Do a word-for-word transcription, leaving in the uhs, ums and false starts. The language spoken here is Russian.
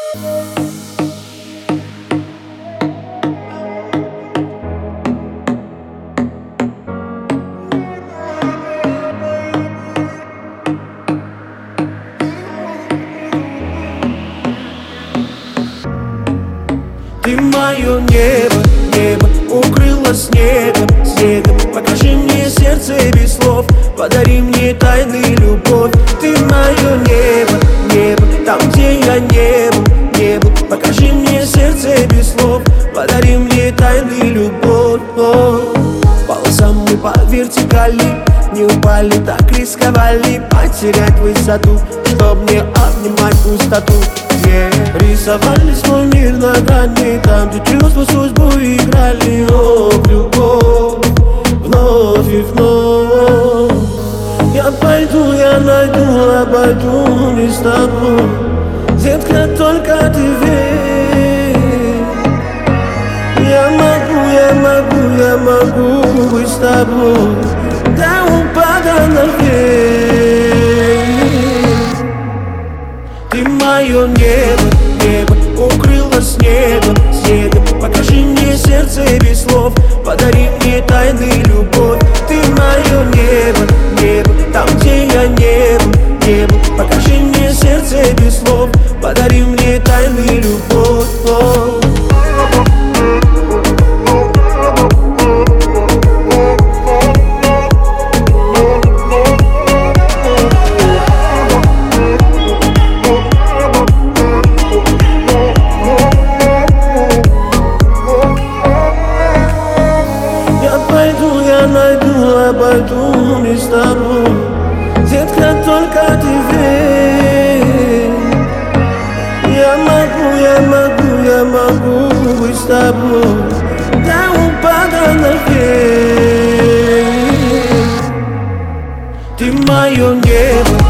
Ты мое небо, небо укрыло снегом, снегом. Покажи мне сердце без слов, подари мне тайны любовь. Ты мое небо, небо, там, где я не был, не был. Покажи мне сердце без слов, подари мне тайны любовь. О, полосам мы по вертикали, не упали, так рисковали потерять высоту, чтоб не обнимать пустоту. Yeah. Рисовали свой мир на грани, там, где чувства судьбу играли. О, в любовь, вновь и вновь. Я пойду, я найду, обойду не с тобой. Детка, только ты верь. Я могу, я могу, я могу быть с тобой до упада наверх. Ты мое небо, небо укрыло снегом, снегом. Покажи мне сердце без слов, подари мне тайны любовь. Ты мое небо, небо, там, где я не был, не был. Покажи мне сердце без слов, подари мне тайны любовь. О. Я найду, обойду не с тобой. Детка, только ты верь. Я могу, я могу, я могу быть с тобой до упада наверх. Ты мое небо,